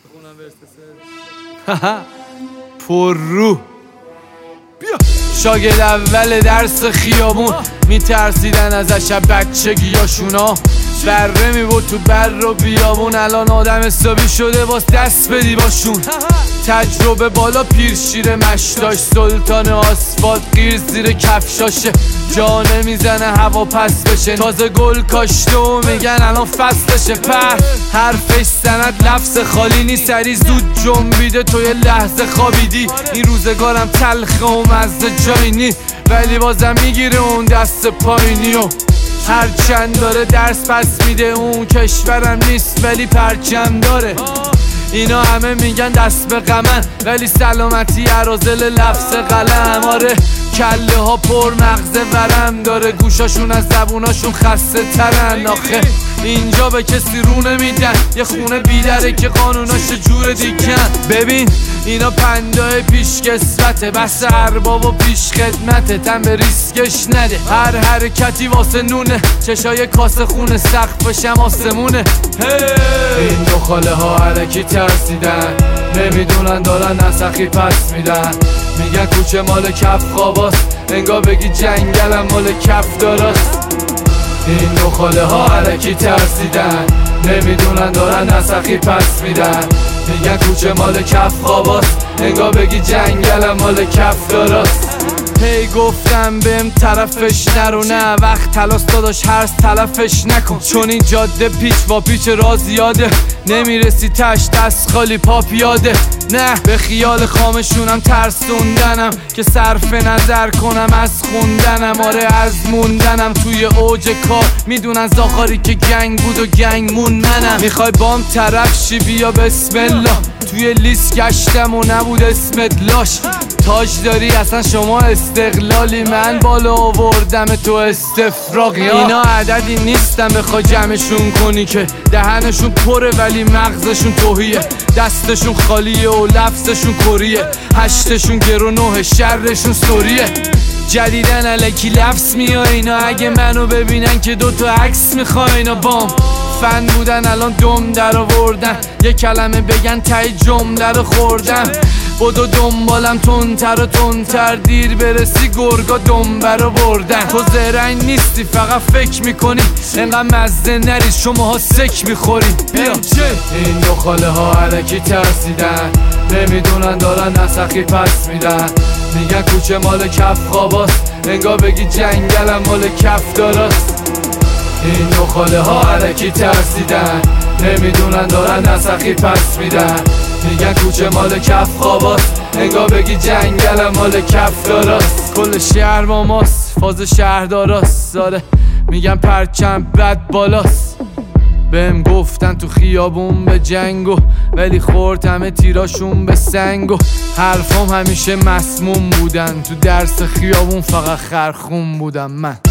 پر رو بیا. شاگرد اول درس خیابون میترسیدن ازش بچگیاشونا، بره میبود تو بر و بیابون. الان آدم حسابی شده باز دست بدی باشون. تجربه بالا پیرشیر مشتاش، سلطان آسفالت غیر زیر کفشاشه. جا نمیزنه هوا پس بشه، تازه گل کاشته و میگن الان فصلشه. پر حرفش سند لفظ خالی نیست، سری زود جنبیده تو یه لحظه خوابیدی. این روزگارم تلخه و مزه جایی نی، ولی بازم میگیره اون دست پایینی و هرچند داره درس پس میده. اون کشورم نیست ولی پرچم داره. اینا همه میگن دست به غمن، ولی سلامتی ارازل لفظ قلم. آره کله ها پر مغز ورم داره، گوشاشون از زبوناشون خسته ترن. آخه اینجا به کسی رو نمیدن، یه خونه بیدره که قانوناش جور دیگن. ببین اینا پندای پیش کسوته، بس ارباب و پیش خدمته. تن به ریسکش نده، هر حرکتی واسه نونه. چشای کاسه خونه، سقفشم آسمونه. این دو خاله ها علکی ترسیدن، نمیدونن دارن نسخی پس میدن. میگن کوچه مال کف خواباست، انگار بگی جنگلم مال کف داراست. این دو خاله ها علکی ترسیدن، نمیدونن دارن نسخی پس میدن. میگن کوچه مال کف خواباست، انگار بگی جنگلم مال کف داراست. هی گفتم بهم طرفش نرو، نه وقت تلاس داداش هرس تلفش نکن. چون این جاده پیچ و پیچ را زیاده، نمیرسی تش دست خالی پا پیاده. نه به خیال خامشونم ترسوندنم که صرف نظر کنم از خوندنم. آره از موندنم توی اوج کار، میدونن زاخاری که گنگ بود و گنگ مون منم. میخوای بام طرف شی بیا بسم الله، توی لیست گشتم و نبود اسمت لاش. تاج داری اصلا شما استقلالی، من بالا آوردم تو استفراغی. اینا عددی نیستن بخوای جمعشون کنی که دهنشون پره ولی مغزشون توهیه. دستشون خالیه و لفظشون کریه، هشتشون گرو نه شرشون سوریه. جدیدن الکی لفظ میای اینا، اگه منو ببینن که دوتا عکس میخوای اینا. بام فن بودن الان دم در آوردن، یه کلمه بگن تای جمله رو خوردم. بدو دنبالم تندتر و تندتر، دیر برسی گرگا دنبه رو بردن. تو زرنگ نیستی فقط فکر میکنی، انقدر مزه نریز شماها سک میخوری. بیا این دو خاله ها علکی ترسیدن، نمیدونن دارن نسخی پس میدن. میگن کوچه مال کف خواباست، انگار بگی جنگلم مال کف داراست. این دو خاله ها علکی ترسیدن، نمیدونن دارن نسخی پس میدن. میگن کوچه مال کف خواباست، انگار بگی جنگلم مال کف داراست. کل شهر با ماست، فاز شهرداراست. آره میگن پرچم بد بالاست. بهم گفتن تو خیابون به جنگو، ولی خورد همه تیراشون به سنگو. حرفام همیشه مسموم بودن، تو درس خیابون فقط خرخون بودم من.